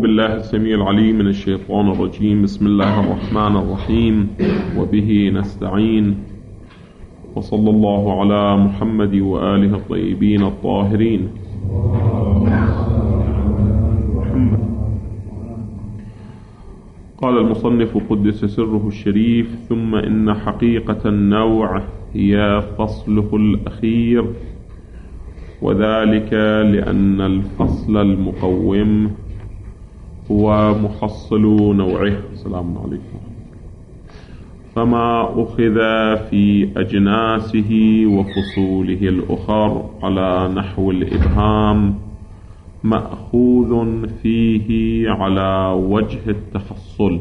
بالله السميع العليم من الشيطان الرجيم. بسم الله الرحمن الرحيم، وبه نستعين، وصلى الله على محمد وآله الطيبين الطاهرين. قال المصنف قدس سره الشريف: ثم إن حقيقة النوع هي فصله الأخير، وذلك لأن الفصل المقوم هو محصل نوعه. السلام عليكم. فما أخذ في أجناسه وفصوله الأخر على نحو الإبهام مأخوذ فيه على وجه التحصل.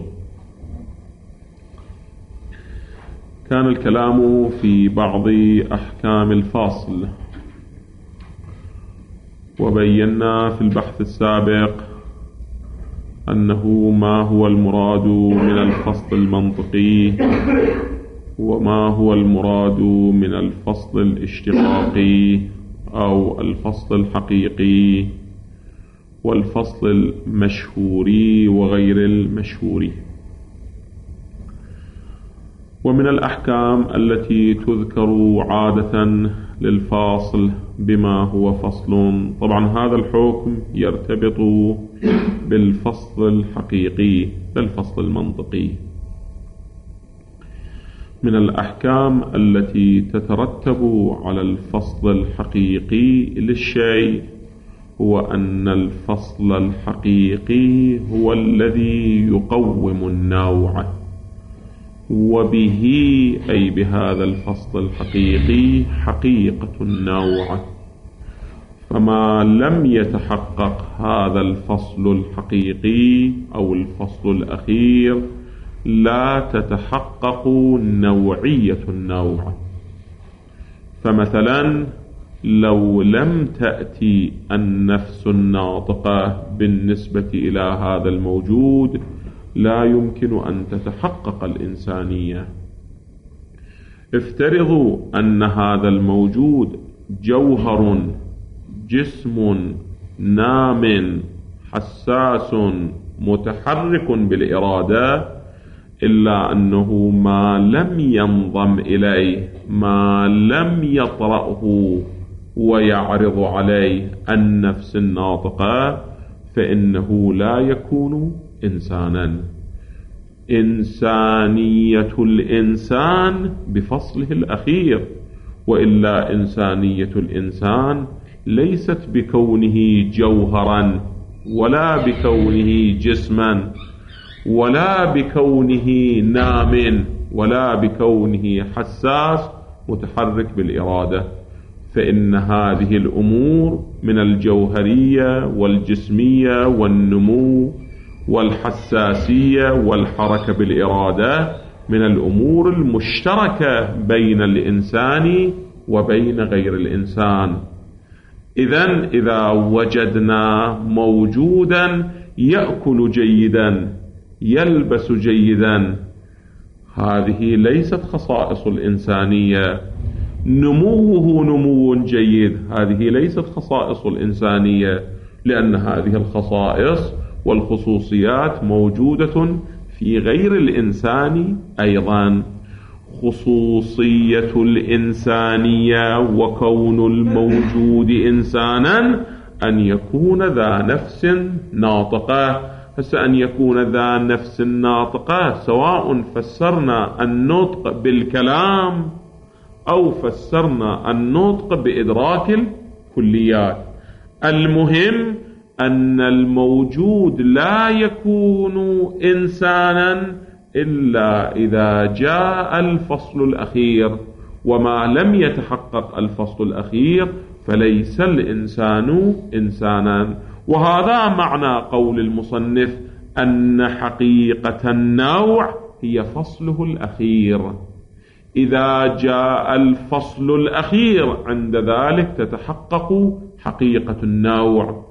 كان الكلام في بعض أحكام الفاصل، وبينا في البحث السابق أنه ما هو المراد من الفصل المنطقي، وما هو المراد من الفصل الاشتقاقي أو الفصل الحقيقي، والفصل المشهوري وغير المشهوري. ومن الأحكام التي تذكر عادة للفاصل بما هو فصل، طبعا هذا الحكم يرتبط بالفصل الحقيقي بالفصل المنطقي. من الأحكام التي تترتب على الفصل الحقيقي للشيء هو أن الفصل الحقيقي هو الذي يقوم النوع، وبه أي بهذا الفصل الحقيقي حقيقة النوع. فما لم يتحقق هذا الفصل الحقيقي أو الفصل الأخير لا تتحقق نوعية النوع. فمثلا لو لم تأتي النفس الناطقة بالنسبة إلى هذا الموجود لا يمكن أن تتحقق الإنسانية. افترضوا أن هذا الموجود جوهر، جسم نام حساس متحرك بالإرادة، إلا أنه ما لم ينضم إليه، ما لم يطرأه ويعرض عليه النفس الناطقة، فإنه لا يكون إنسانا. إنسانية الإنسان بفصله الأخير، وإلا إنسانية الإنسان ليست بكونه جوهرا، ولا بكونه جسما، ولا بكونه نام، ولا بكونه حساس متحرك بالإرادة. فإن هذه الأمور من الجوهرية والجسمية والنمو والحساسية والحركة بالإرادة من الأمور المشتركة بين الإنسان وبين غير الإنسان. إذا وجدنا موجودا يأكل جيدا، يلبس جيدا، هذه ليست خصائص الإنسانية. نموه نمو جيد، هذه ليست خصائص الإنسانية، لأن هذه الخصائص والخصوصيات موجودة في غير الإنسان أيضا. خصوصية الإنسانية وكون الموجود إنسانا أن يكون ذا نفس ناطقة. أن يكون ذا نفس ناطقة سواء فسرنا النطق بالكلام أو فسرنا النطق بإدراك الكليات، المهم أن الموجود لا يكون إنسانا إلا إذا جاء الفصل الأخير. وما لم يتحقق الفصل الأخير فليس الإنسان إنسانا. وهذا معنى قول المصنف أن حقيقة النوع هي فصله الأخير. إذا جاء الفصل الأخير عند ذلك تتحقق حقيقة النوع.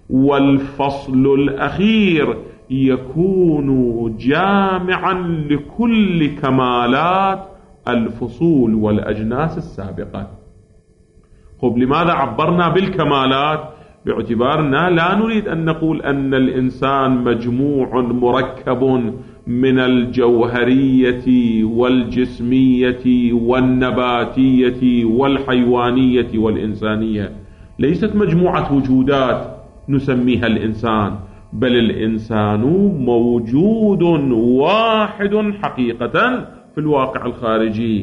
والفصل الأخير يكون جامعا لكل كمالات الفصول والأجناس السابقة. لماذا عبرنا بالكمالات؟ باعتبارنا لا نريد أن نقول أن الإنسان مجموع مركب من الجوهرية والجسمية والنباتية والحيوانية والإنسانية، ليست مجموعة وجودات نسميها الإنسان، بل الإنسان موجود واحد حقيقة في الواقع الخارجي،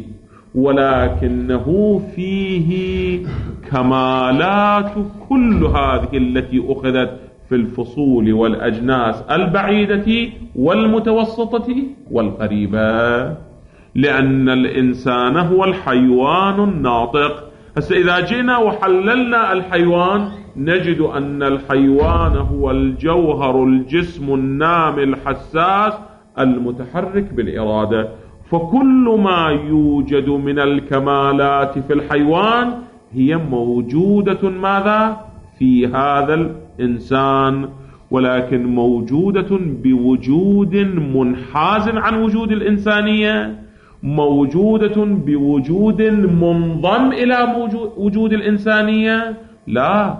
ولكنه فيه كمالات كل هذه التي أخذت في الفصول والأجناس البعيدة والمتوسطة والقريبة، لأن الإنسان هو الحيوان الناطق. إذا جئنا وحللنا الحيوان نجد أن الحيوان هو الجوهر الجسم النامي الحساس المتحرك بالإرادة، فكل ما يوجد من الكمالات في الحيوان هي موجودة ماذا؟ في هذا الإنسان، ولكن موجودة بوجود منحاز عن وجود الإنسانية، موجودة بوجود منضم إلى وجود الإنسانية. لا،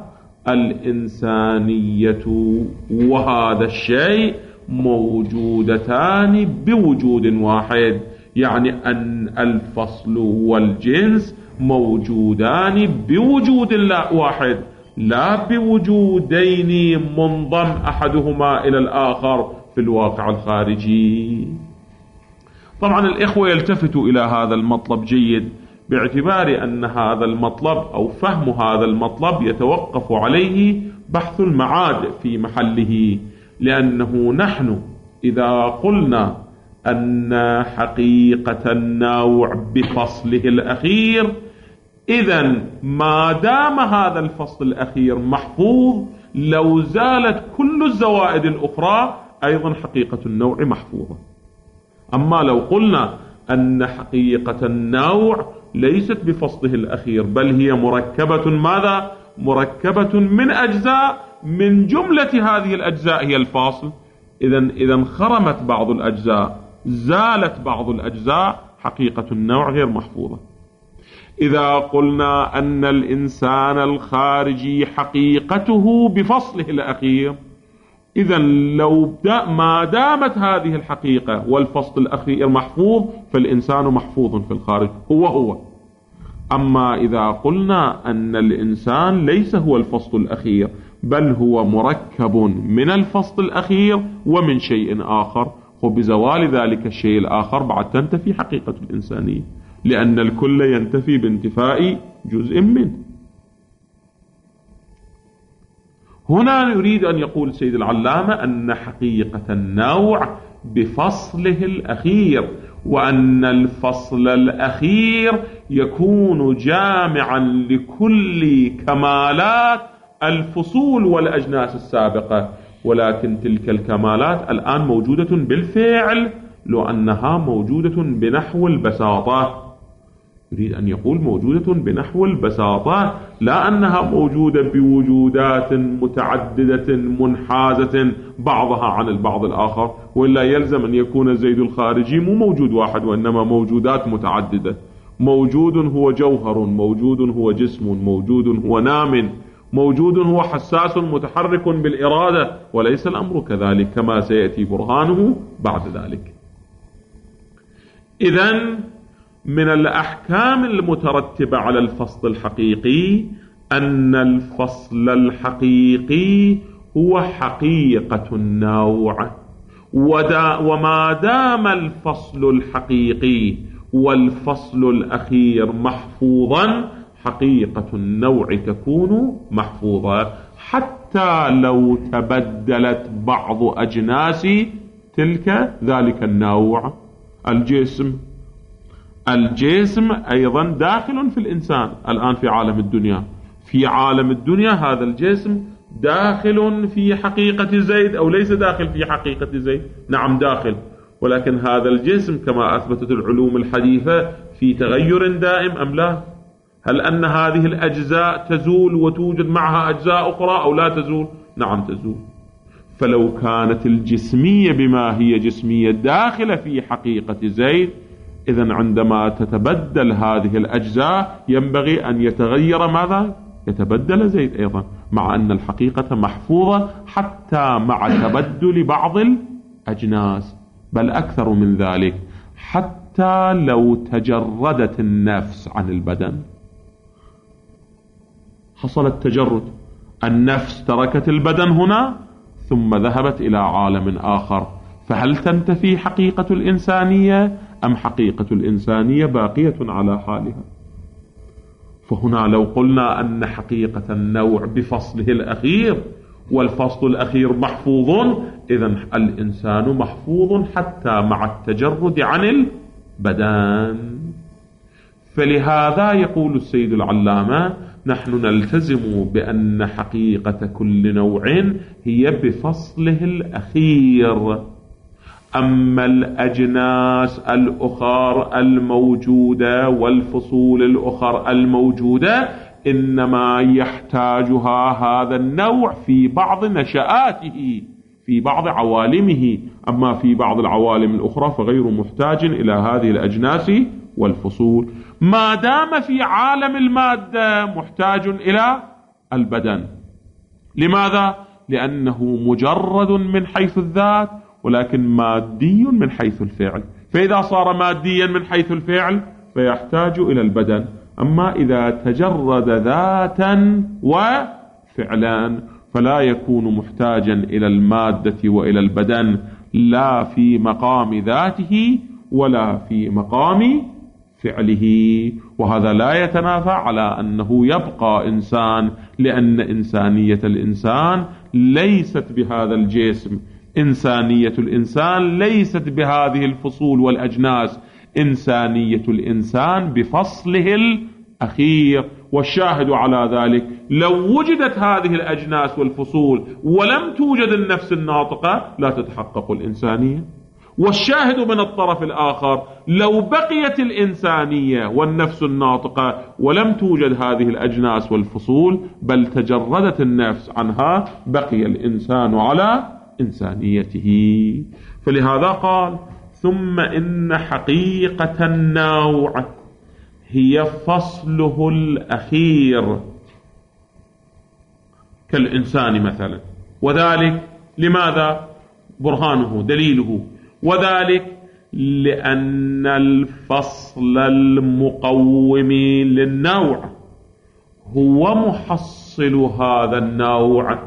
الإنسانية وهذا الشيء موجودتان بوجود واحد، يعني أن الفصل والجنس موجودان بوجود واحد، لا بوجودين منضم أحدهما إلى الآخر في الواقع الخارجي. طبعا الإخوة يلتفتوا إلى هذا المطلب جيد، باعتبار أن هذا المطلب أو فهم هذا المطلب يتوقف عليه بحث المعاد في محله، لأنه نحن إذا قلنا أن حقيقة النوع بفصله الأخير، إذن ما دام هذا الفصل الأخير محفوظ، لو زالت كل الزوائد الأخرى أيضا حقيقة النوع محفوظة. أما لو قلنا أن حقيقة النوع ليست بفصله الأخير، بل هي مركبة ماذا؟ مركبة من أجزاء، من جملة هذه الأجزاء هي الفاصل، إذن خرمت بعض الأجزاء، زالت بعض الأجزاء، حقيقة النوع غير محفوظة. إذا قلنا أن الإنسان الخارجي حقيقته بفصله الأخير، إذن لو ما دامت هذه الحقيقة والفصل الأخير محفوظ، فالإنسان محفوظ في الخارج هو. أما إذا قلنا أن الإنسان ليس هو الفصل الأخير، بل هو مركب من الفصل الأخير ومن شيء آخر، وبزوال ذلك الشيء الآخر بعد تنتفي حقيقة الإنسانية، لأن الكل ينتفي بانتفاء جزء منه. هنا يريد أن يقول سيد العلامة أن حقيقة النوع بفصله الأخير، وأن الفصل الأخير يكون جامعا لكل كمالات الفصول والأجناس السابقة، ولكن تلك الكمالات الآن موجودة بالفعل، لو أنها موجودة بنحو البساطة. يريد أن يقول موجودة بنحو البساطة، لا أنها موجودة بوجودات متعددة منحازة بعضها عن البعض الآخر، وإلا يلزم أن يكون الزيد الخارجي مو موجود واحد، وإنما موجودات متعددة. موجود هو جوهر، موجود هو جسم، موجود هو نام، موجود هو حساس متحرك بالإرادة، وليس الأمر كذلك كما سيأتي برهانه بعد ذلك. إذن من الأحكام المترتبة على الفصل الحقيقي أن الفصل الحقيقي هو حقيقة النوع، وما دام الفصل الحقيقي والفصل الأخير محفوظا، حقيقة النوع تكون محفوظة، حتى لو تبدلت بعض أجناس ذلك النوع. الجسم أيضا داخل في الإنسان الآن في عالم الدنيا. في عالم الدنيا هذا الجسم داخل في حقيقة زيد أو ليس داخل في حقيقة زيد؟ نعم داخل، ولكن هذا الجسم كما أثبتت العلوم الحديثة في تغير دائم أم لا؟ هل أن هذه الأجزاء تزول وتوجد معها أجزاء أخرى أو لا تزول؟ نعم تزول. فلو كانت الجسمية بما هي جسمية داخلة في حقيقة زيد، إذن عندما تتبدل هذه الأجزاء ينبغي أن يتغير ماذا؟ يتبدل زيد أيضا، مع أن الحقيقة محفوظة حتى مع تبدل بعض الأجناس، بل أكثر من ذلك، حتى لو تجردت النفس عن البدن، حصل التجرد، النفس تركت البدن هنا ثم ذهبت إلى عالم آخر، فهل تنتفي حقيقة الإنسانية أم حقيقة الإنسانية باقية على حالها؟ فهنا لو قلنا أن حقيقة النوع بفصله الأخير والفصل الأخير محفوظ، إذن الإنسان محفوظ حتى مع التجرد عن البدن. فلهذا يقول السيد العلامة: نحن نلتزم بأن حقيقة كل نوع هي بفصله الأخير، أما الأجناس الأخر الموجودة والفصول الأخر الموجودة إنما يحتاجها هذا النوع في بعض نشآته، في بعض عوالمه، أما في بعض العوالم الأخرى فغير محتاج إلى هذه الأجناس والفصول، ما دام في عالم المادة محتاج إلى البدن. لماذا؟ لأنه مجرد من حيث الذات ولكن مادي من حيث الفعل، فإذا صار ماديا من حيث الفعل فيحتاج إلى البدن. أما إذا تجرد ذاتا وفعلا فلا يكون محتاجا إلى المادة وإلى البدن، لا في مقام ذاته ولا في مقام فعله. وهذا لا يتنافى على أنه يبقى إنسان، لأن إنسانية الإنسان ليست بهذا الجسم، إنسانية الإنسان ليست بهذه الفصول والأجناس، إنسانية الإنسان بفصله الأخير. والشاهد على ذلك لو وجدت هذه الأجناس والفصول ولم توجد النفس الناطقة لا تتحقق الإنسانية. والشاهد من الطرف الآخر لو بقيت الإنسانية والنفس الناطقة ولم توجد هذه الأجناس والفصول بل تجردت النفس عنها، بقي الإنسان على إنسانيته. فلهذا قال: ثم إن حقيقة النوع هي فصله الأخير كالإنسان مثلا. وذلك لماذا؟ برهانه دليله: وذلك لأن الفصل المقوم للنوع هو محصل هذا النوع.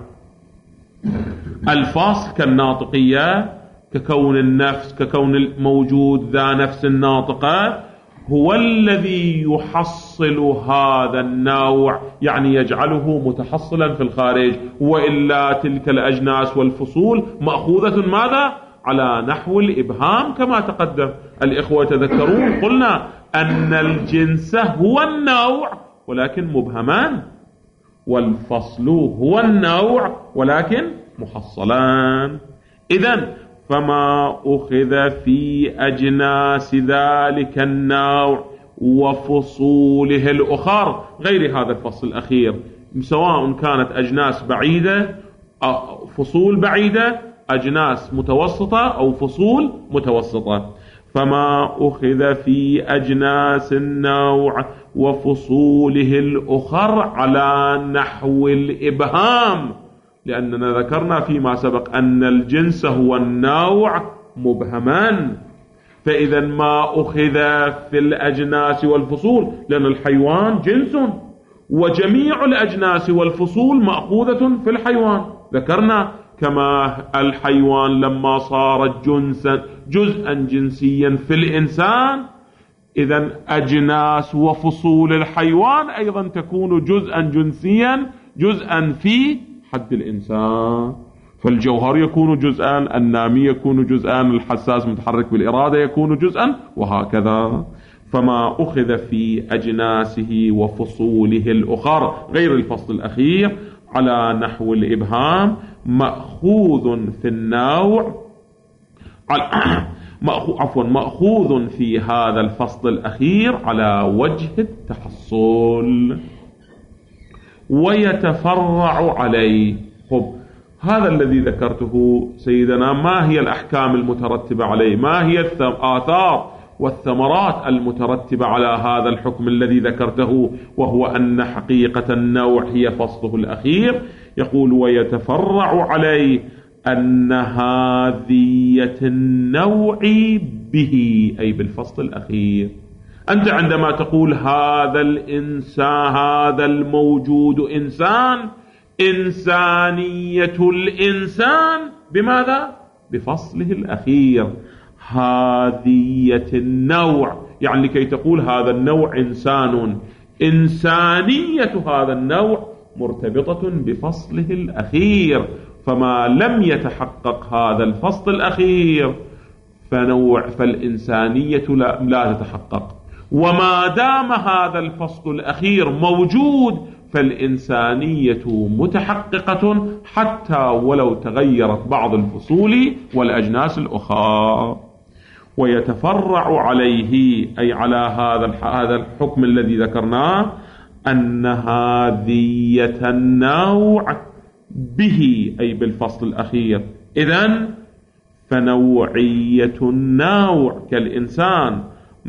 الفصل كالناطقية، ككون النفس، ككون الموجود ذا نفس الناطقة، هو الذي يحصل هذا النوع، يعني يجعله متحصلا في الخارج، وإلا تلك الأجناس والفصول مأخوذة ماذا؟ على نحو الإبهام كما تقدم. الإخوة تذكرون قلنا أن الجنس هو النوع ولكن مبهمان، والفصل هو النوع ولكن محصلان. إذن فما أخذ في أجناس ذلك النوع وفصوله الأخر غير هذا الفصل الأخير، سواء كانت أجناس بعيدة أو فصول بعيدة، أجناس متوسطة أو فصول متوسطة، فما أخذ في أجناس النوع وفصوله الأخر على نحو الإبهام، لأننا ذكرنا فيما سبق أن الجنس هو النوع مبهما، فإذا ما أخذ في الأجناس والفصول، لأن الحيوان جنس وجميع الأجناس والفصول مأخوذة في الحيوان، ذكرنا كما الحيوان لما صار جزءا جنسيا في الإنسان، إذن أجناس وفصول الحيوان أيضا تكون جزءا جنسيا، جزءا في حد الإنسان. فالجوهر يكون جزءا، النامي يكون جزءا، الحساس متحرك بالإرادة يكون جزءا، وهكذا. فما أخذ في أجناسه وفصوله الأخر غير الفصل الأخير على نحو الإبهام مأخوذ في النوع مأخوذ في هذا الفصل الأخير على وجه التحصل ويتفرع عليه. هذا الذي ذكرته سيدنا، ما هي الأحكام المترتبة عليه؟ ما هي الآثار والثمرات المترتبة على هذا الحكم الذي ذكرته، وهو أن حقيقة النوع هي فصله الأخير. يقول ويتفرع عليه أن هذية النوع به، أي بالفصل الأخير. أنت عندما تقول هذا الإنسان، هذا الموجود إنسان، إنسانية الإنسان بماذا؟ بفصله الأخير. هذية النوع يعني لكي تقول هذا النوع إنسان، إنسانية هذا النوع مرتبطة بفصله الأخير، فما لم يتحقق هذا الفصل الأخير فالإنسانية لا تتحقق. وما دام هذا الفصل الأخير موجود فالإنسانية متحققة حتى ولو تغيرت بعض الفصول والأجناس الأخرى. ويتفرع عليه أي على هذا الحكم الذي ذكرناه أن هذية النوع به أي بالفصل الأخير. إذن فنوعية النوع كالإنسان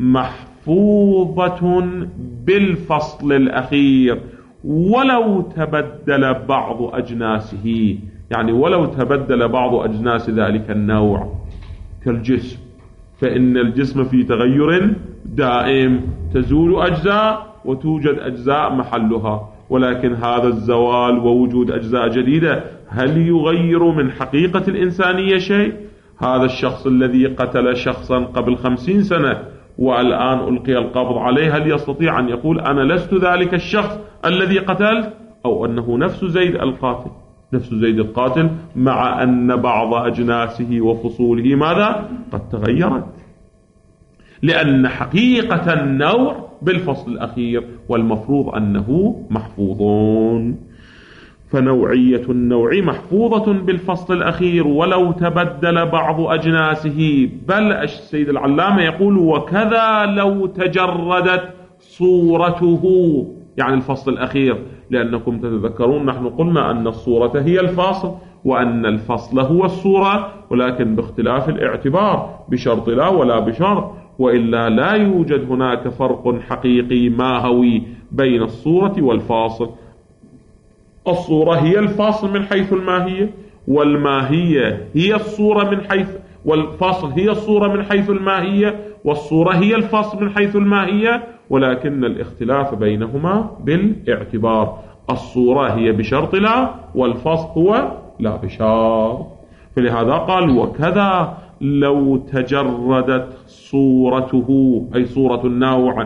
محفوظة بالفصل الأخير ولو تبدل بعض أجناسه، يعني ولو تبدل بعض أجناس ذلك النوع كالجسم، فإن الجسم في تغير دائم، تزول أجزاء وتوجد أجزاء محلها، ولكن هذا الزوال ووجود أجزاء جديدة هل يغير من حقيقة الإنسانية شيء؟ هذا الشخص الذي قتل شخصا قبل 50 سنة والآن ألقي القبض عليه، هل يستطيع أن يقول أنا لست ذلك الشخص الذي قتلت، أو أنه نفس زيد القاتل؟ نفس زيد القاتل، مع أن بعض أجناسه وفصوله ماذا؟ قد تغيرت، لأن حقيقة النوع بالفصل الأخير والمفروض أنه محفوظون. فنوعية النوع محفوظة بالفصل الأخير ولو تبدل بعض أجناسه. بل السيد العلامة يقول وكذا لو تجردت صورته، يعني الفصل الأخير، لأنكم تتذكرون نحن قلنا أن الصورة هي الفاصل وأن الفصل هو الصورة، ولكن باختلاف الاعتبار، بشرط لا ولا بشرط، وإلا لا يوجد هناك فرق حقيقي ماهوي بين الصورة والفاصل. الصورة هي الفاصل من حيث الماهية، والماهية هي الصورة من حيث، والفاصل هي الصورة من حيث الماهية، والصورة هي الفاصل من حيث الماهية، ولكن الاختلاف بينهما بالاعتبار. الصورة هي بشرط لا، والفاصل هو لا بشرط. فلهذا قال وكذا لو تجردت صورته أي صورة النوع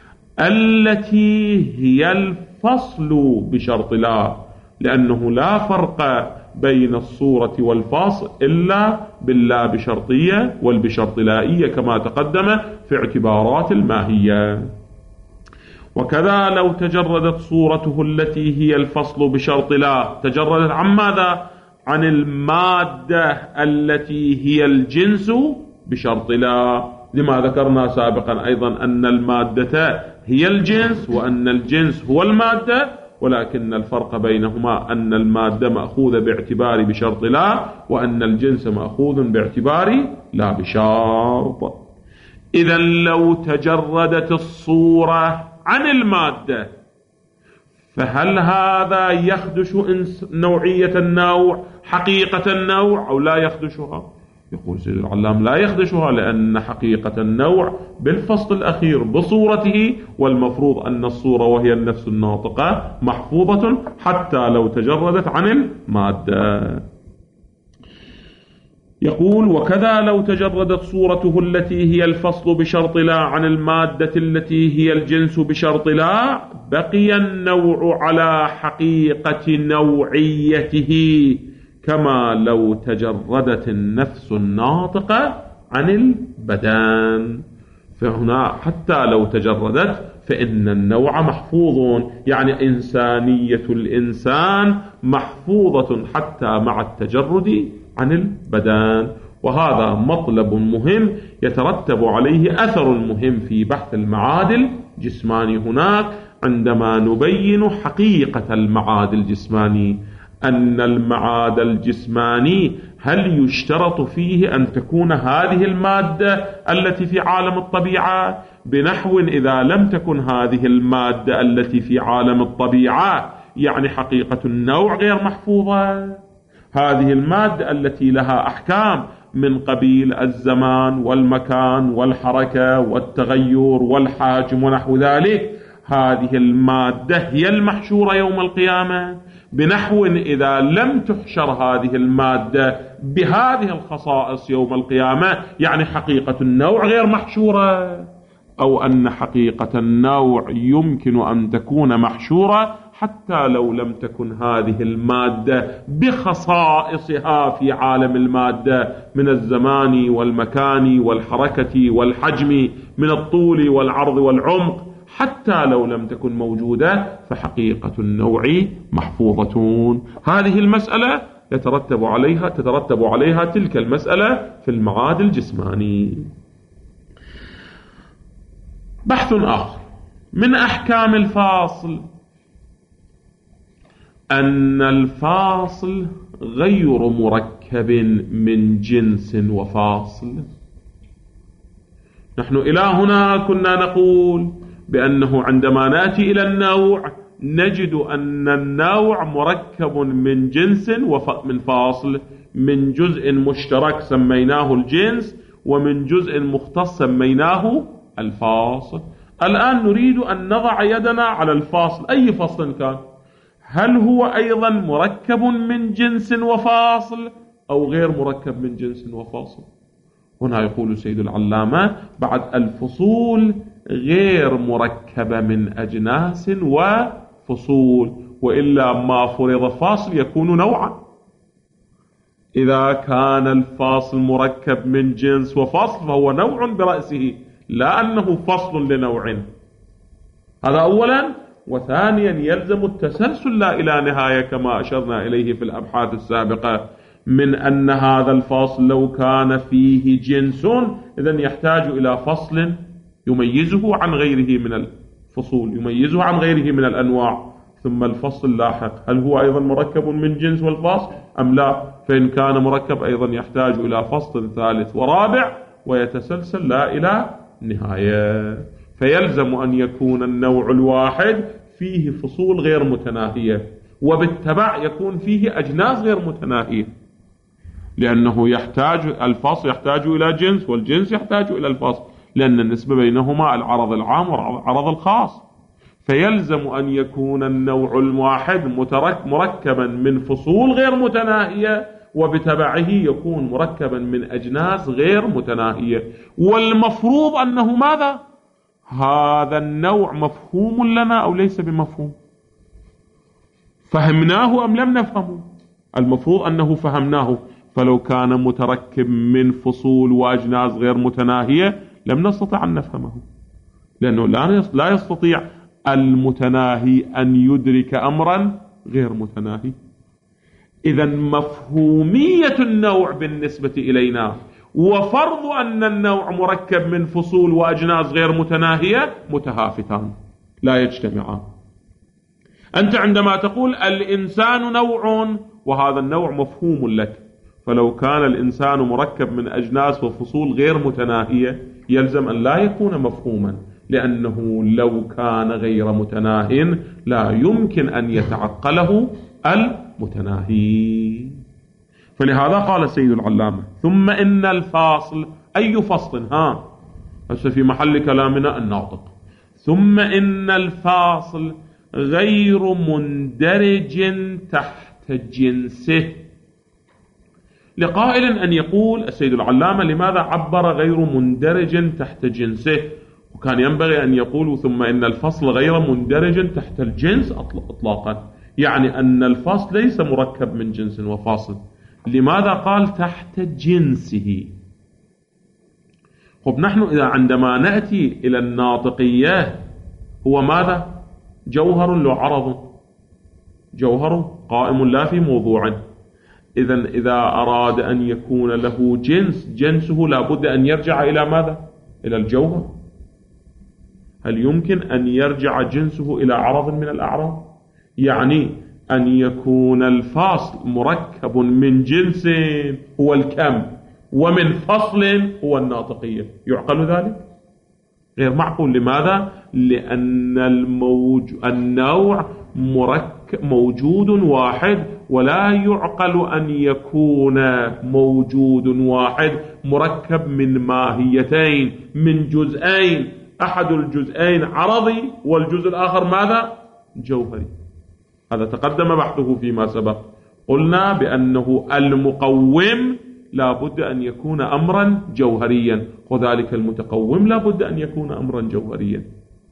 التي هي الفصل بشرط لا، لأنه لا فرق بين الصورة والفاصل إلا باللا بشرطية والبشرط لائية كما تقدم في اعتبارات الماهية. وكذا لو تجردت صورته التي هي الفصل بشرط لا، تجردت عن ماذا؟ عن المادة التي هي الجنس بشرط لا، لما ذكرنا سابقا أيضا أن المادة هي الجنس وأن الجنس هو المادة، ولكن الفرق بينهما أن المادة مأخوذة باعتبار بشرط لا، وأن الجنس مأخوذ باعتبار لا بشرط. إذا لو تجردت الصورة عن المادة فهل هذا يخدش نوعية النوع، حقيقة النوع، أو لا يخدشها؟ يقول سيد العلام لا يخدشها، لأن حقيقة النوع بالفصل الأخير بصورته، والمفروض أن الصورة وهي النفس الناطقة محفوظة حتى لو تجردت عن المادة. يقول وكذا لو تجردت صورته التي هي الفصل بشرط لا عن المادة التي هي الجنس بشرط لا، بقي النوع على حقيقة نوعيته كما لو تجردت النفس الناطقة عن البدن. فهنا حتى لو تجردت فإن النوع محفوظ، يعني إنسانية الإنسان محفوظة حتى مع التجرد عن البدن. وهذا مطلب مهم يترتب عليه أثر مهم في بحث المعادل الجسماني هناك، عندما نبين حقيقة المعادل الجسماني أن المعاد الجسماني هل يشترط فيه أن تكون هذه المادة التي في عالم الطبيعة، بنحو إذا لم تكن هذه المادة التي في عالم الطبيعة يعني حقيقة النوع غير محفوظة، هذه المادة التي لها أحكام من قبيل الزمان والمكان والحركة والتغير والحجم ونحو ذلك، هذه المادة هي المحشورة يوم القيامة، بنحو إذا لم تحشر هذه المادة بهذه الخصائص يوم القيامة يعني حقيقة النوع غير محشورة، أو أن حقيقة النوع يمكن أن تكون محشورة حتى لو لم تكن هذه المادة بخصائصها في عالم المادة من الزمان والمكان والحركة والحجم، من الطول والعرض والعمق، حتى لو لم تكن موجودة فحقيقة النوع محفوظة. هذه المسألة تترتب عليها تلك المسألة في المعاد الجسماني. بحث آخر من أحكام الفاصل أن الفاصل غير مركب من جنس وفاصل. نحن إلى هنا كنا نقول بأنه عندما نأتي إلى النوع نجد أن النوع مركب من جنس ومن فاصل، من جزء مشترك سميناه الجنس ومن جزء مختص سميناه الفاصل. الآن نريد أن نضع يدنا على الفاصل أي فصل كان، هل هو أيضا مركب من جنس وفاصل أو غير مركب من جنس وفاصل؟ هنا يقول سيد العلامة بعد الفصول غير مركبة من أجناس وفصول، وإلا ما فرض فاصل يكون نوعا. إذا كان الفاصل مركب من جنس وفصل فهو نوع برأسه، لا أنه فصل لنوع. هذا أولا. وثانيا يلزم التسلسل لا إلى نهاية كما أشرنا إليه في الأبحاث السابقة، من أن هذا الفاصل لو كان فيه جنس إذن يحتاج إلى فصل يميزه عن غيره من الفصول، يميزه عن غيره من الأنواع، ثم الفصل اللاحق هل هو أيضا مركب من جنس والفاصل أم لا؟ فإن كان مركب أيضا يحتاج إلى فصل ثالث ورابع ويتسلسل لا إلى نهاية. فيلزم أن يكون النوع الواحد فيه فصول غير متناهية، وبالتبع يكون فيه أجناس غير متناهية، لأنه الفاصل يحتاج إلى جنس والجنس يحتاج إلى الفاصل، لأن النسبة بينهما العرض العام والعرض الخاص. فيلزم أن يكون النوع الواحد مركبا من فصول غير متناهية، وبتبعه يكون مركبا من أجناس غير متناهية. والمفروض أنه ماذا؟ هذا النوع مفهوم لنا أو ليس بمفهوم؟ فهمناه أم لم نفهمه؟ المفروض أنه فهمناه، فلو كان متركب من فصول وأجناس غير متناهية لم نستطع أن نفهمه، لأنه لا يستطيع المتناهي أن يدرك أمرا غير متناهي. إذن مفهومية النوع بالنسبة إلينا وفرض أن النوع مركب من فصول وأجناس غير متناهية متهافتان لا يجتمعان. أنت عندما تقول الإنسان نوع وهذا النوع مفهوم لك، فلو كان الإنسان مركب من أجناس وفصول غير متناهية يلزم أن لا يكون مفهوما، لأنه لو كان غير متناهٍ لا يمكن أن يتعقله المتناهي. فلهذا قال السيد العلامة ثم إن الفاصل أي فصل؟ هسه في محل كلامنا الناطق. ثم إن الفاصل غير مندرج تحت جنسه. لقائل أن يقول السيد العلامة لماذا عبر غير مندرج تحت جنسه، وكان ينبغي أن يقول ثم إن الفصل غير مندرج تحت الجنس إطلاقا، يعني أن الفصل ليس مركب من جنس وفاصل. لماذا قال تحت جنسه؟ خب نحن إذا عندما نأتي إلى الناطقية هو ماذا؟ جوهر له عرض، جوهر قائم لا في موضوع. إذا أراد أن يكون له جنسه لابد أن يرجع إلى ماذا؟ إلى الجوهر. هل يمكن أن يرجع جنسه إلى عرض من الأعراض؟ يعني أن يكون الفاصل مركب من جنس هو الكم ومن فصل هو الناطقية. يعقل ذلك؟ غير معقول. لماذا؟ لأن النوع موجود واحد، ولا يعقل أن يكون موجود واحد مركب من ماهيتين، من جزئين، أحد الجزئين عرضي والجزء الآخر ماذا؟ جوهري. هذا تقدم بحثه فيما سبق. قلنا بأنه المقوم لا بد أن يكون أمرا جوهريا، وذلك المتقوم لا بد أن يكون أمرا جوهريا.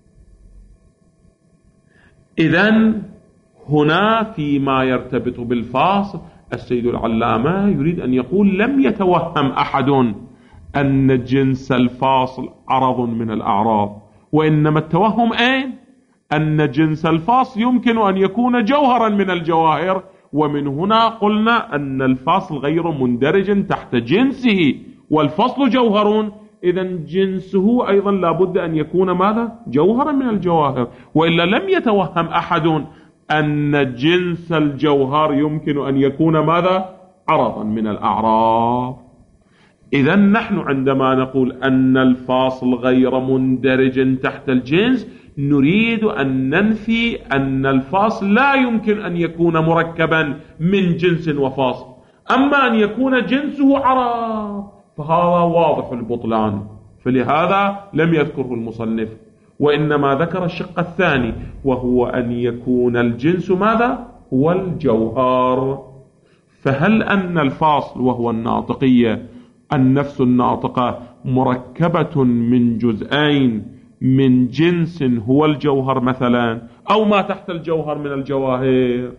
إذن هنا فيما يرتبط بالفاصل السيد العلامة يريد أن يقول لم يتوهم أحد أن جنس الفاصل عرض من الأعراض، وإنما التوهم أين؟ أن جنس الفاصل يمكن أن يكون جوهرا من الجواهر، ومن هنا قلنا أن الفاصل غير مندرج تحت جنسه، والفصل جوهر، إذن جنسه أيضا لابد أن يكون ماذا؟ جوهرا من الجواهر. وإلا لم يتوهم أحد أن جنس الجوهر يمكن أن يكون ماذا؟ عرضا من الأعراض. إذن نحن عندما نقول أن الفاصل غير مندرج تحت الجنس نريد أن ننفي أن الفاصل لا يمكن أن يكون مركبا من جنس وفاصل. أما أن يكون جنسه عرض فهذا واضح البطلان، فلهذا لم يذكره المصنف، وإنما ذكر الشق الثاني وهو أن يكون الجنس ماذا؟ هو الجوهر. فهل أن الفاصل وهو الناطقية النفس الناطقة مركبة من جزئين من جنس هو الجوهر مثلا، أو ما تحت الجوهر من الجواهر،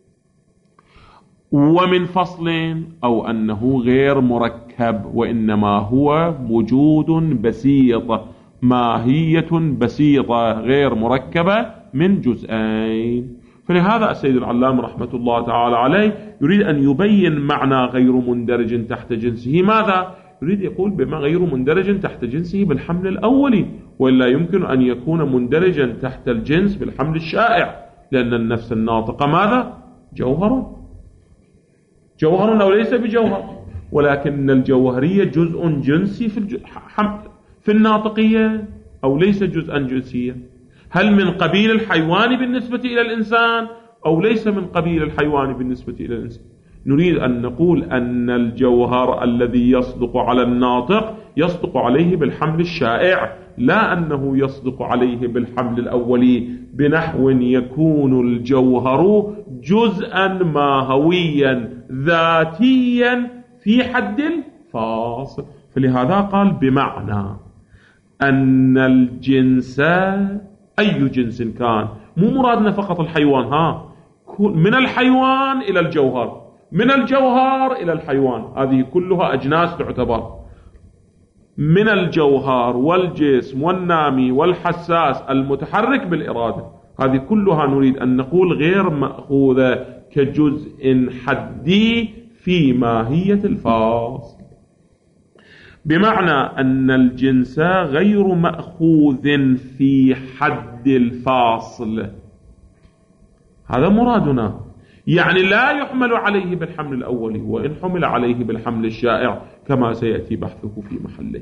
ومن فصل، أو أنه غير مركب وإنما هو وجود بسيط، ماهية بسيطة غير مركبة من جزئين. فلهذا السيد العلامة رحمة الله تعالى عليه يريد أن يبين معنى غير مندرج تحت جنسه. ماذا؟ يريد يقول بما غير مندرج تحت جنسه بالحمل الأولي، وإلا يمكن أن يكون مندرجا تحت الجنس بالحمل الشائع، لأن النفس الناطقة ماذا؟ جوهر أو ليس بجوهر، ولكن الجوهرية جزء جنسي في الناطقية أو ليس جزءا جنسيا. هل من قبيل الحيوان بالنسبة إلى الإنسان أو ليس من قبيل الحيوان بالنسبة إلى الإنسان؟ نريد أن نقول أن الجوهر الذي يصدق على الناطق يصدق عليه بالحمل الشائع، لا أنه يصدق عليه بالحمل الأولي، بنحو يكون الجوهر جزءا ماهويا ذاتيا في حد الفاصل. فلهذا قال بمعنى أن الجنس أي جنس كان، مو مرادنا فقط الحيوان، من الحيوان إلى الجوهر، من الجوهر إلى الحيوان، هذه كلها أجناس تعتبر، من الجوهر والجسم والنامي والحساس المتحرك بالإرادة، هذه كلها نريد أن نقول غير مأخوذة كجزء حدي في ماهية الفاصل، بمعنى أن الجنس غير مأخوذ في حد الفاصل. هذا مرادنا، يعني لا يحمل عليه بالحمل الأولي، وإن حمل عليه بالحمل الشائع كما سيأتي بحثه في محله.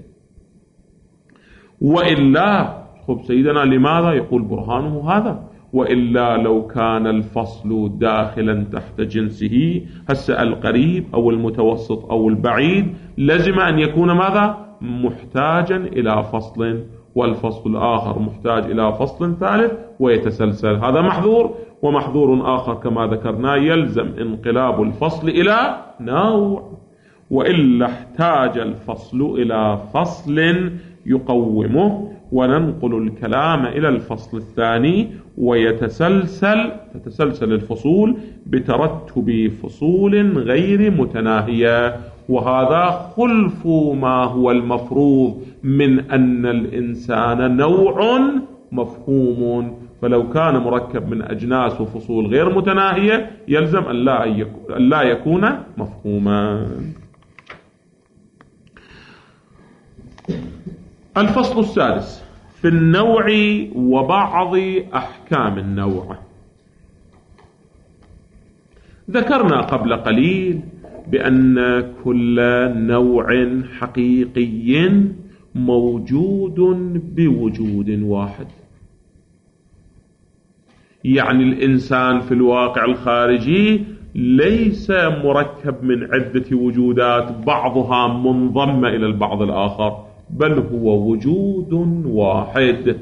وإلا سيدنا لماذا يقول برهانه هذا؟ وإلا لو كان الفصل داخلا تحت جنسه، هسه القريب أو المتوسط أو البعيد لازم أن يكون ماذا؟ محتاجا إلى فصل، والفصل الآخر محتاج إلى فصل ثالث ويتسلسل. هذا محظور، ومحظور آخر كما ذكرنا يلزم انقلاب الفصل إلى نوع، وإلا احتاج الفصل إلى فصل يقومه، وننقل الكلام إلى الفصل الثاني تتسلسل الفصول بترتب فصول غير متناهية. وهذا خلف ما هو المفروض من أن الإنسان نوع مفهوم، فلو كان مركب من أجناس وفصول غير متناهية يلزم أن لا يكون مفهوما. الفصل السادس في النوع وبعض أحكام النوع. ذكرنا قبل قليل بأن كل نوع حقيقي موجود بوجود واحد، يعني الإنسان في الواقع الخارجي ليس مركب من عدة وجودات بعضها منضم إلى البعض الآخر، بل هو وجود واحد.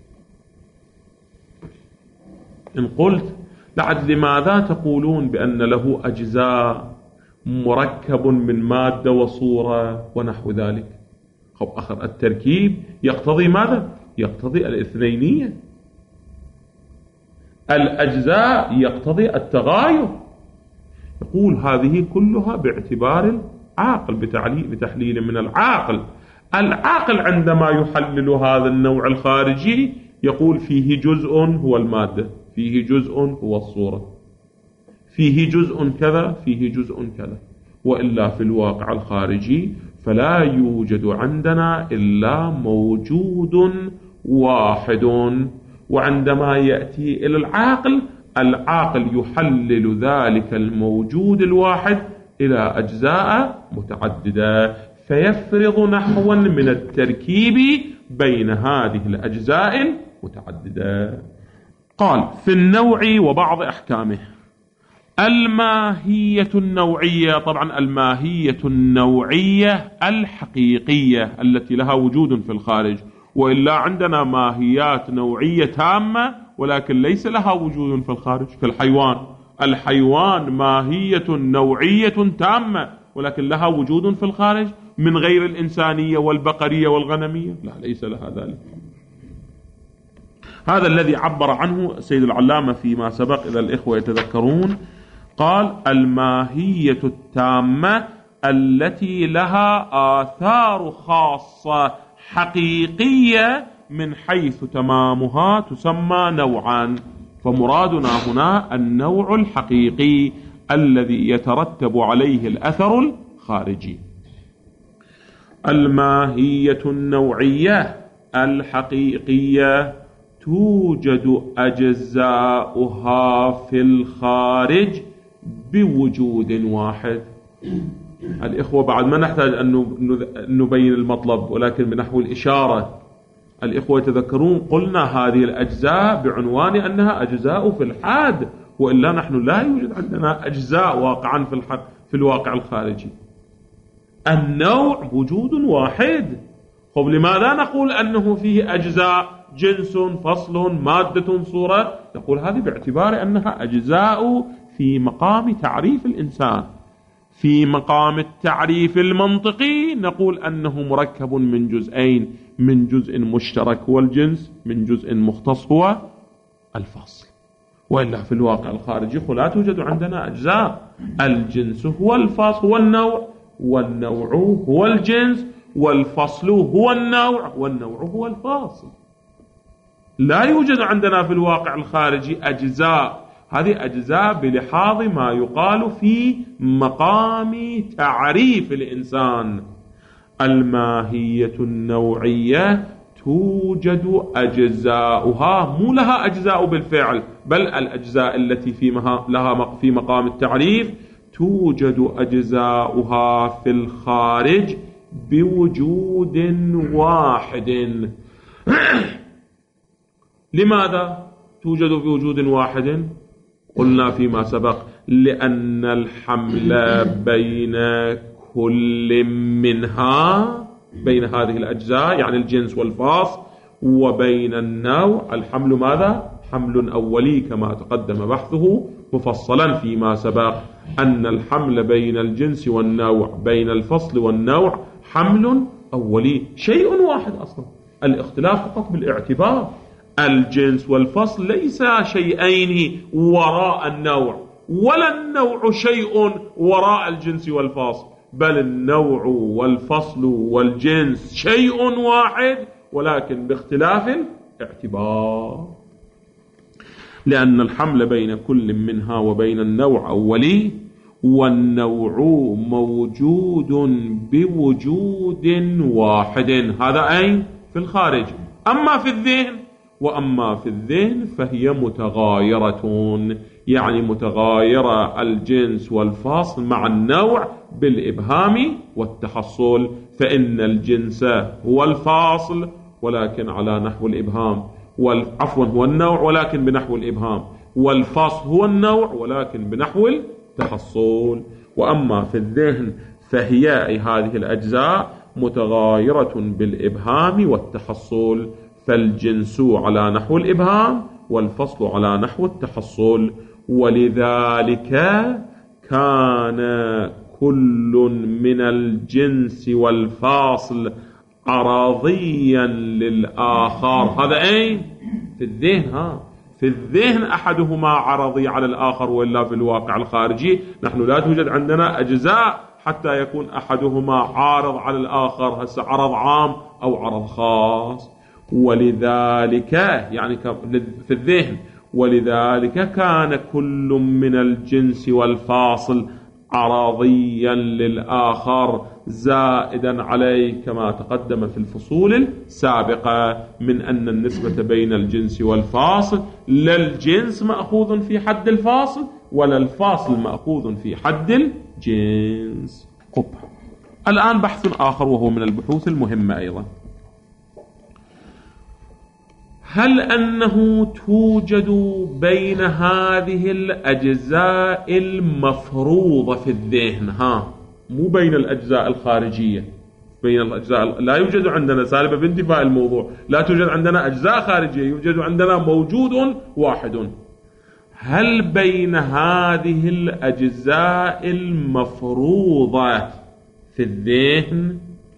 إن قلت بعد لماذا تقولون بأن له أجزاء مركب من مادة وصورة ونحو ذلك؟ آخر التركيب يقتضي ماذا؟ يقتضي الاثنينية. الأجزاء يقتضي التغاير. يقول هذه كلها باعتبار العاقل، بتحليل من العاقل. العاقل عندما يحلل هذا النوع الخارجي يقول فيه جزء هو المادة، فيه جزء هو الصورة، فيه جزء كذا، فيه جزء كذا. وإلا في الواقع الخارجي فلا يوجد عندنا إلا موجود واحد. وعندما يأتي إلى العاقل يحلل ذلك الموجود الواحد إلى أجزاء متعددة، فيفرض نحوا من التركيب بين هذه الأجزاء المتعددة. قال في النوع وبعض أحكامه. الماهية النوعية، طبعا الماهية النوعية الحقيقية التي لها وجود في الخارج، وإلا عندنا ماهيات نوعية تامة ولكن ليس لها وجود في الخارج، كالحيوان. الحيوان ماهية نوعية تامة ولكن لها وجود في الخارج من غير الإنسانية والبقرية والغنمية، لا، ليس لها ذلك. هذا الذي عبر عنه سيد العلامة فيما سبق، إذا الإخوة يتذكرون، قال الماهية التامة التي لها آثار خاصة حقيقية من حيث تمامها تسمى نوعا. فمرادنا هنا النوع الحقيقي الذي يترتب عليه الأثر الخارجي. الماهية النوعية الحقيقية توجد أجزاؤها في الخارج بوجود واحد. الإخوة بعد ما نحتاج أن نبين المطلب، ولكن بنحو الإشارة. الإخوة يتذكرون قلنا هذه الأجزاء بعنوان أنها أجزاء في الحاد، وإلا نحن لا يوجد عندنا أجزاء واقعا في الواقع الخارجي. النوع وجود واحد. طب لماذا نقول أنه فيه أجزاء؟ جنس، فصل، مادة، صورة. نقول هذه باعتبار أنها أجزاء في مقام تعريف الإنسان. في مقام التعريف المنطقي نقول أنه مركب من جزئين، من جزء مشترك هو الجنس، من جزء مختص هو الفصل. وإلا في الواقع الخارجي لا توجد عندنا أجزاء. الجنس هو الفصل هو النوع، والنوع هو الجنس، والفصل هو النوع، والنوع هو الفاصل. لا يوجد عندنا في الواقع الخارجي أجزاء. هذه أجزاء بلحاظ ما يقال في مقام تعريف الإنسان. الماهية النوعية توجد أجزاؤها، مو لها أجزاء بالفعل، بل الأجزاء التي لها في مقام التعريف توجد أجزاؤها في الخارج بوجود واحد. لماذا توجد بوجود واحد؟ قلنا فيما سبق لأن الحمل بين كل منها، بين هذه الأجزاء يعني الجنس والفاصل، وبين النوع الحمل ماذا؟ حمل أولي، كما تقدم بحثه مفصلا فيما سبق أن الحمل بين الجنس والنوع، بين الفصل والنوع، حمل أولي، شيء واحد أصلا. الاختلاف فقط بالاعتبار. الجنس والفصل ليس شيئين وراء النوع، ولا النوع شيء وراء الجنس والفصل، بل النوع والفصل والجنس شيء واحد ولكن باختلاف الاعتبار. لأن الحمل بين كل منها وبين النوع أولي، والنوع موجود بوجود واحد. هذا أين؟ في الخارج. أما في الذهن وأما في الذهن فهي متغايرة، يعني متغايرة الجنس والفاصل مع النوع بالإبهام والتحصل، فإن الجنس هو الفاصل ولكن على نحو الإبهام، عفوا هو النوع ولكن بنحو الإبهام، والفاصل هو النوع ولكن بنحو التحصل. وأما في الذهن فهي أي هذه الأجزاء متغايرة بالإبهام والتحصل، فالجنس على نحو الإبهام والفصل على نحو التحصل. ولذلك كان كل من الجنس والفاصل عرضيا للآخر. هذا أي في الذهن، في الذهن أحدهما عرضي على الآخر، وإلا في الواقع الخارجي نحن لا توجد عندنا أجزاء حتى يكون أحدهما عارض على الآخر، هسه عرض عام أو عرض خاص. ولذلك يعني في الذهن، ولذلك كان كل من الجنس والفاصل عرضيا للآخر زائدا عليه، كما تقدم في الفصول السابقة من أن النسبة بين الجنس والفاصل لا الجنس مأخوذ في حد الفاصل ولا الفاصل مأخوذ في حد الجنس. الآن بحث آخر وهو من البحوث المهمة أيضا، هل أنه توجد بين هذه الأجزاء المفروضة في الذهن، مو بين الأجزاء الخارجية، بين الأجزاء لا يوجد عندنا سالبة بانتفاء الموضوع، لا توجد عندنا أجزاء خارجية، يوجد عندنا موجود واحد. هل بين هذه الأجزاء المفروضة في الذهن،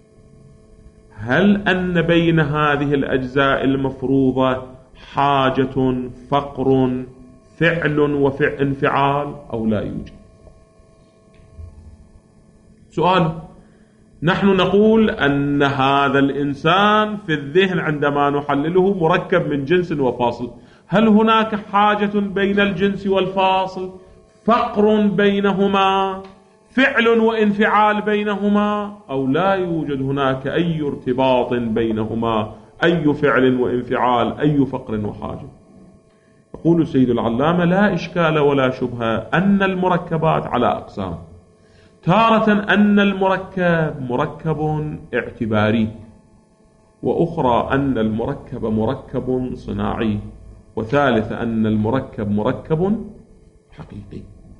هل أن بين هذه الأجزاء المفروضة حاجة، فقر، فعل وانفعال، أو لا يوجد؟ سؤال. نحن نقول أن هذا الإنسان في الذهن عندما نحلله مركب من جنس وفاصل، هل هناك حاجة بين الجنس والفاصل، فقر بينهما، فعل وانفعال بينهما، أو لا يوجد هناك أي ارتباط بينهما، أي فعل وانفعال، أي فقر وحاجة؟ يقول السيد العلامة: لا إشكال ولا شبهة أن المركبات على أقسام، تارة أن المركب مركب اعتباري، وأخرى أن المركب مركب صناعي، وثالثة أن المركب مركب حقيقي.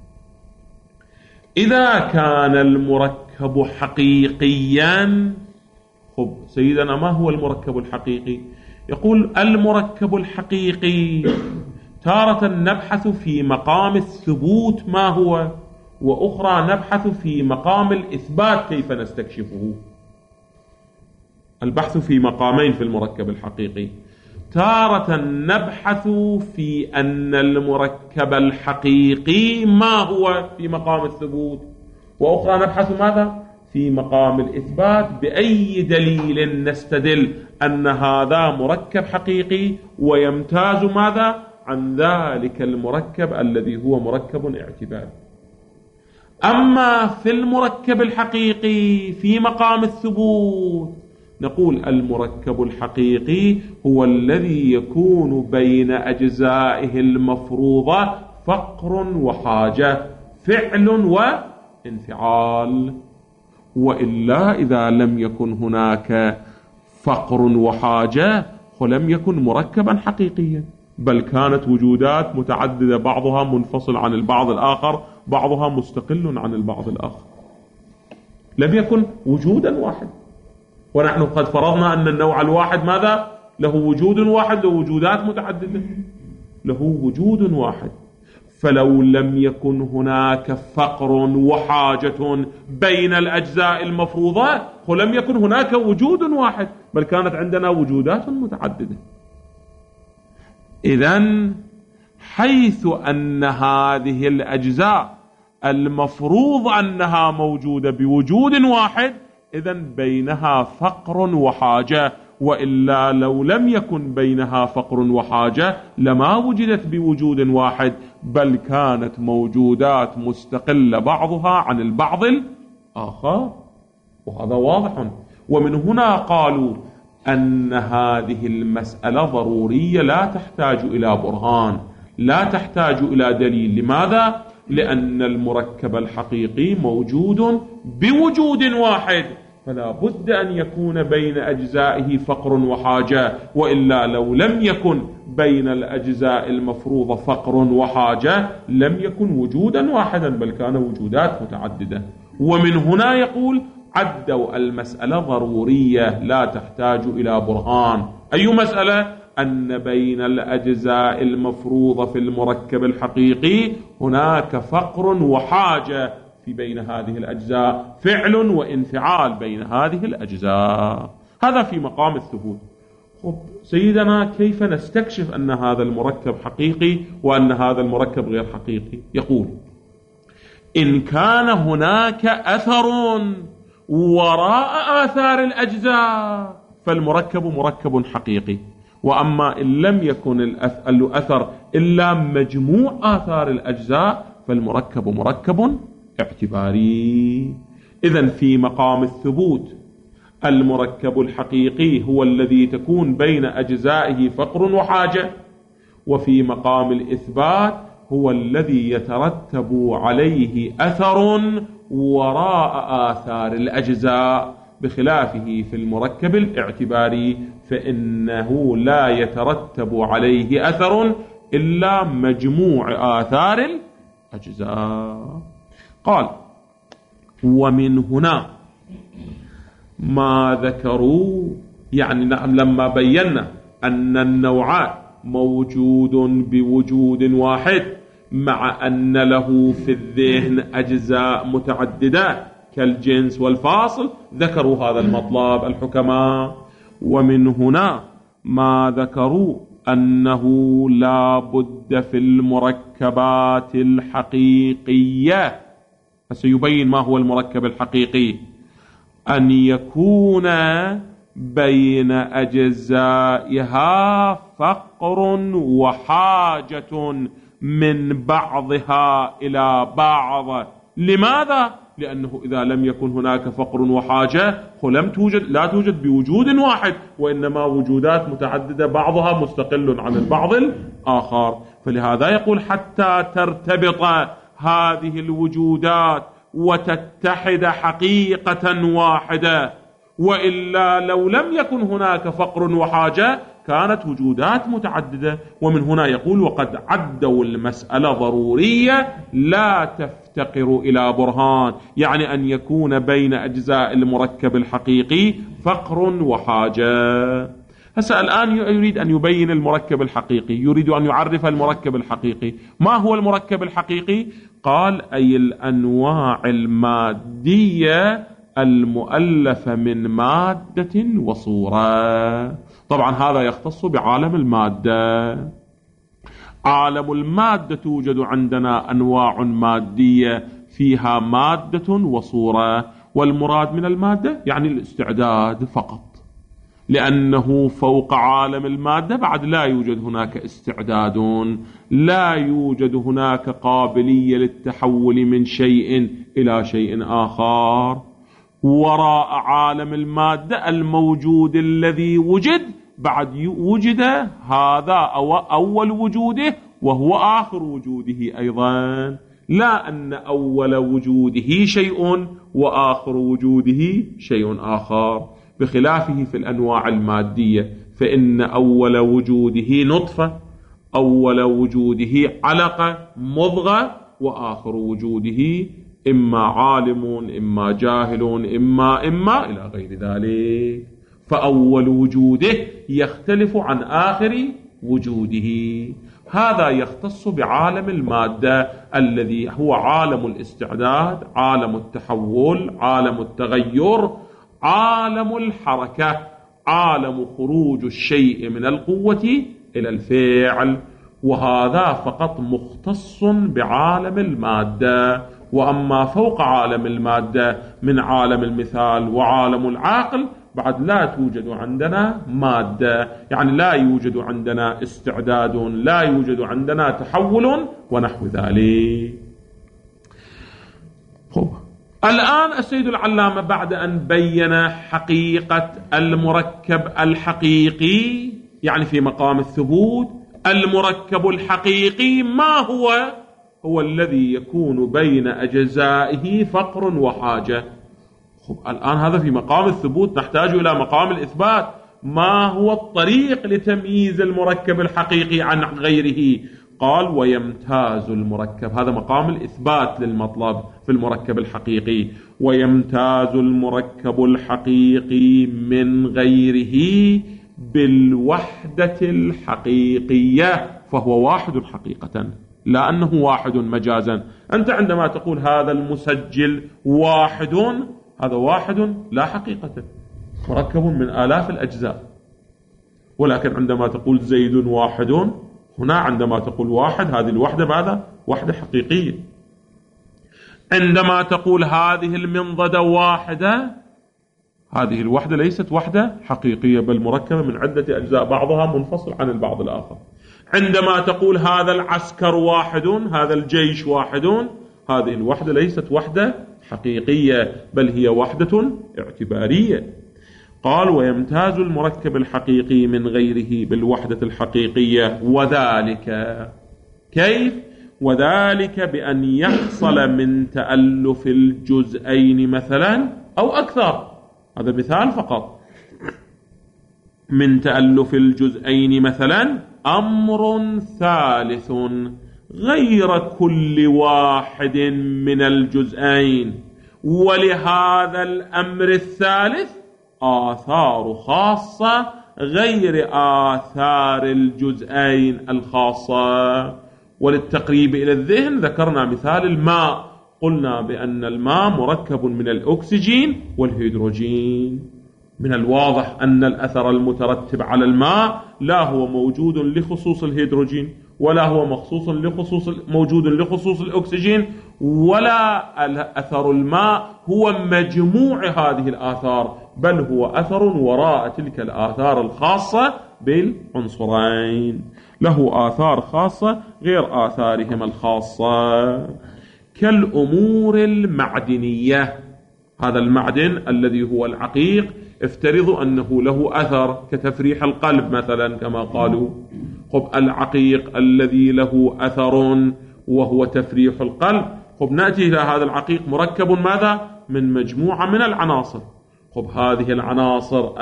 إذا كان المركب حقيقيا، سيدنا ما هو المركب الحقيقي؟ يقول: المركب الحقيقي تارة نبحث في مقام الثبوت ما هو، وأخرى نبحث في مقام الإثبات كيف نستكشفه. البحث في مقامين في المركب الحقيقي، تارة نبحث في أن المركب الحقيقي ما هو في مقام الثبوت، وأخرى نبحث ماذا؟ في مقام الإثبات، بأي دليل نستدل أن هذا مركب حقيقي ويمتاز ماذا عن ذلك المركب الذي هو مركب اعتباري. أما في المركب الحقيقي في مقام الثبوت نقول: المركب الحقيقي هو الذي يكون بين أجزائه المفروضة فقر وحاجة، فعل وانفعال، وإلا إذا لم يكن هناك فقر وحاجة فلم يكن مركبا حقيقيا، بل كانت وجودات متعددة، بعضها منفصل عن البعض الآخر، بعضها مستقل عن البعض الآخر، لم يكن وجودا واحد. ونحن قد فرضنا أن النوع الواحد ماذا؟ له وجود واحد، له وجودات متعددة، له وجود واحد. فلو لم يكن هناك فقر وحاجة بين الأجزاء المفروضة فلم يكن هناك وجود واحد، بل كانت عندنا وجودات متعددة. إذن حيث أن هذه الأجزاء المفروض أنها موجودة بوجود واحد، إذن بينها فقر وحاجة، وإلا لو لم يكن بينها فقر وحاجة لما وجدت بوجود واحد، بل كانت موجودات مستقلة بعضها عن البعض الآخر، وهذا واضح. ومن هنا قالوا: أن هذه المسألة ضرورية لا تحتاج إلى برهان، لا تحتاج إلى دليل. لماذا؟ لأن المركب الحقيقي موجود بوجود واحد، فلا بد أن يكون بين أجزائه فقر وحاجة، وإلا لو لم يكن بين الأجزاء المفروضة فقر وحاجة لم يكن وجودا واحدا، بل كان وجودات متعددة. ومن هنا يقول عدوا المسألة ضرورية لا تحتاج إلى برهان. أي مسألة؟ أن بين الأجزاء المفروضة في المركب الحقيقي هناك فقر وحاجة، في بين هذه الأجزاء فعل وانفعال بين هذه الأجزاء. هذا في مقام الثبوت. سيدنا كيف نستكشف أن هذا المركب حقيقي وأن هذا المركب غير حقيقي؟ يقول إن كان هناك أثر وراء آثار الأجزاء فالمركب مركب حقيقي، وأما إن لم يكن الأثر إلا مجموع آثار الأجزاء فالمركب مركب اعتباري. إذن في مقام الثبوت المركب الحقيقي هو الذي تكون بين أجزائه فقر وحاجة، وفي مقام الإثبات هو الذي يترتب عليه أثر وراء آثار الأجزاء، بخلافه في المركب الاعتباري فإنه لا يترتب عليه أثر إلا مجموع آثار الأجزاء. قال ومن هنا ما ذكروا، يعني لما بينا أن النوعان موجود بوجود واحد مع أن له في الذهن أجزاء متعددة كالجنس والفاصل، ذكروا هذا المطلب الحكماء. ومن هنا ما ذكروا أنه لا بد في المركبات الحقيقية، فسيبين ما هو المركب الحقيقي، أن يكون بين أجزائها فقر وحاجة من بعضها إلى بعض. لماذا؟ لأنه إذا لم يكن هناك فقر وحاجة لا توجد بوجود واحد، وإنما وجودات متعددة بعضها مستقل عن البعض الآخر. فلهذا يقول حتى ترتبط هذه الوجودات وتتحد حقيقة واحدة، وإلا لو لم يكن هناك فقر وحاجة كانت وجودات متعددة. ومن هنا يقول وقد عدوا المسألة ضرورية لا تفتقر إلى برهان، يعني أن يكون بين أجزاء المركب الحقيقي فقر وحاجة. هسه الآن يريد أن يبين المركب الحقيقي، يريد أن يعرف المركب الحقيقي. ما هو المركب الحقيقي؟ قال أي الأنواع المادية المؤلفة من مادة وصورة. طبعا هذا يختص بعالم المادة. عالم المادة توجد عندنا أنواع مادية فيها مادة وصورة، والمراد من المادة يعني الاستعداد فقط، لأنه فوق عالم المادة بعد لا يوجد هناك استعداد، لا يوجد هناك قابلية للتحول من شيء إلى شيء آخر. وراء عالم المادة الموجود الذي وجد بعد وجد هذا أول وجوده وهو آخر وجوده أيضا، لا أن أول وجوده شيء وآخر وجوده شيء آخر، بخلافه في الأنواع المادية فإن أول وجوده نطفة، أول وجوده علقة مضغة، وآخر وجوده إما عالم إما جاهل إما إلى غير ذلك. فأول وجوده يختلف عن آخر وجوده. هذا يختص بعالم المادة الذي هو عالم الاستعداد، عالم التحول، عالم التغير، عالم الحركة، عالم خروج الشيء من القوة إلى الفعل. وهذا فقط مختص بعالم المادة. وأما فوق عالم المادة من عالم المثال وعالم العقل بعد لا توجد عندنا مادة، يعني لا يوجد عندنا استعداد، لا يوجد عندنا تحول ونحو ذلك. الآن السيد العلامة بعد أن بين حقيقة المركب الحقيقي، يعني في مقام الثبوت، المركب الحقيقي ما هو؟ هو الذي يكون بين أجزائه فقر وحاجة. الآن هذا في مقام الثبوت، نحتاج إلى مقام الإثبات. ما هو الطريق لتمييز المركب الحقيقي عن غيره؟ قال ويمتاز المركب، هذا مقام الإثبات للمطلب في المركب الحقيقي. ويمتاز المركب الحقيقي من غيره بالوحدة الحقيقية، فهو واحد حقيقة لا أنه واحد مجازا. أنت عندما تقول هذا المسجل واحد، هذا واحد لا حقيقة، مركب من آلاف الأجزاء. ولكن عندما تقول زيد واحد، هنا عندما تقول واحد، هذه الوحدة بعد وحدة حقيقية. عندما تقول هذه المنضدة واحدة، هذه الوحدة ليست وحدة حقيقية، بل مركبة من عدة أجزاء بعضها منفصل عن البعض الآخر. عندما تقول هذا العسكر واحد، هذا الجيش واحد، هذه الوحدة ليست وحدة حقيقية، بل هي وحدة اعتبارية. قال ويمتاز المركب الحقيقي من غيره بالوحدة الحقيقية، وذلك كيف؟ وذلك بأن يحصل من تألف الجزئين مثلا أو أكثر، هذا مثال فقط، من تألف الجزئين مثلا أمر ثالث غير كل واحد من الجزئين، ولهذا الأمر الثالث آثار خاصة غير آثار الجزئين الخاصة. وللتقريب إلى الذهن ذكرنا مثال الماء، قلنا بأن الماء مركب من الأكسجين والهيدروجين. من الواضح أن الأثر المترتب على الماء لا هو موجود لخصوص الهيدروجين، ولا هو موجود لخصوص الأكسجين، ولا أثر الماء هو مجموع هذه الآثار، بل هو أثر وراء تلك الآثار الخاصة بالعنصرين، له آثار خاصة غير آثارهما الخاصة. كالأمور المعدنية، هذا المعدن الذي هو العقيق افترضوا أنه له أثر كتفريح القلب مثلا كما قالوا. العقيق الذي له أثر وهو تفريح القلب، نأتي إلى هذا العقيق مركب ماذا؟ من مجموعة من العناصر. هذه العناصر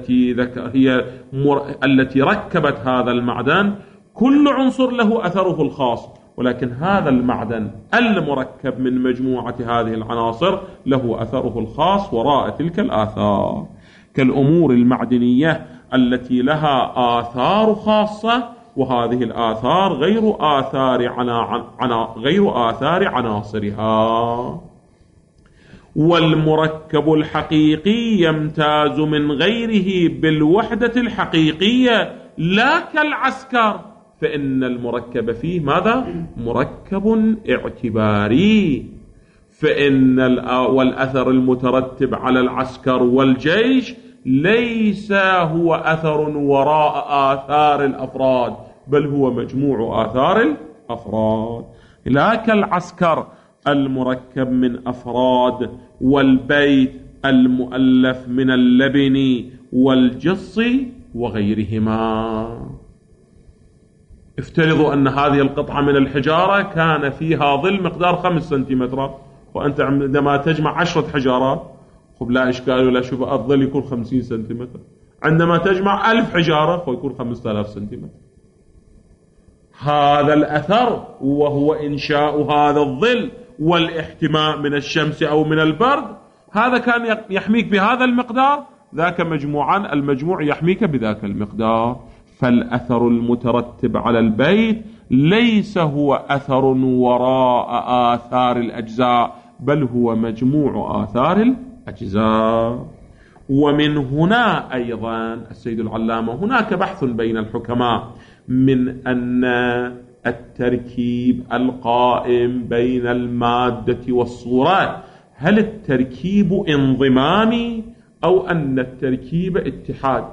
التي ركبت هذا المعدن، كل عنصر له أثره الخاص، ولكن هذا المعدن المركب من مجموعة هذه العناصر له أثره الخاص وراء تلك الآثار. كالأمور المعدنية التي لها آثار خاصة، وهذه الآثار غير آثار عناصرها. والمركب الحقيقي يمتاز من غيره بالوحدة الحقيقية لا كالعسكر، فإن المركب فيه ماذا؟ مركب اعتباري، والأثر المترتب على العسكر والجيش ليس هو أثر وراء آثار الأفراد، بل هو مجموع آثار الأفراد، لا كالعسكر المركب من أفراد، والبيت المؤلف من اللبن والجص وغيرهما. افترضوا أن هذه القطعة من الحجارة كان فيها ظل مقدار 5 سنتيمترات، وأنت عندما تجمع 10 حجارات لا إشكال ولا شبهة الظل يكون 50 سنتيمتر. عندما تجمع 1000 حجارة يكون 5000 سنتيمتر. هذا الأثر وهو إنشاء هذا الظل والاحتماء من الشمس أو من البرد، هذا كان يحميك بهذا المقدار، ذاك مجموعا المجموع يحميك بذاك المقدار. فالأثر المترتب على البيت ليس هو أثر وراء آثار الأجزاء، بل هو مجموع آثار الأجزاء. ومن هنا أيضا السيد العلامة هناك بحث بين الحكماء من أن التركيب القائم بين المادة والصورة، هل التركيب انضمامي أو أن التركيب اتحاد؟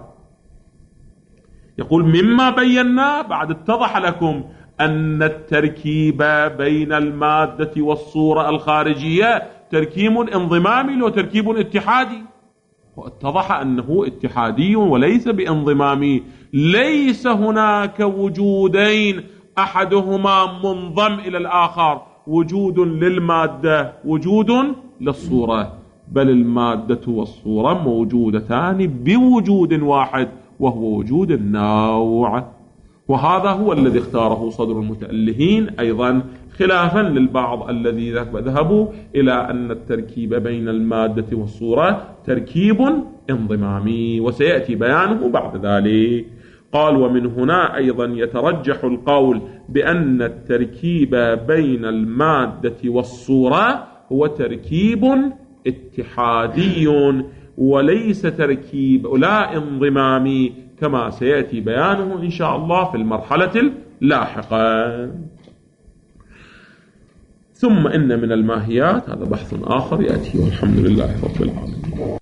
يقول مما بينا بعد اتضح لكم أن التركيب بين المادة والصورة الخارجية تركيب انضمامي لو تركيب اتحادي، واتضح أنه اتحادي وليس بانضمامي. ليس هناك وجودين أحدهما منضم إلى الآخر، وجود للمادة وجود للصورة، بل المادة والصورة موجودتان بوجود واحد وهو وجود النوع. وهذا هو الذي اختاره صدر المتألهين أيضا، خلافا للبعض الذي ذهبوا إلى أن التركيب بين المادة والصورة تركيب انضمامي، وسيأتي بيانه بعد ذلك. قال: ومن هنا أيضا يترجح القول بأن التركيب بين المادة والصورة هو تركيب اتحادي وليس تركيب لا انضمامي، كما سيأتي بيانه إن شاء الله في المرحلة اللاحقة. ثم إن من الماهيات، هذا بحث آخر يأتي، والحمد لله رب العالمين.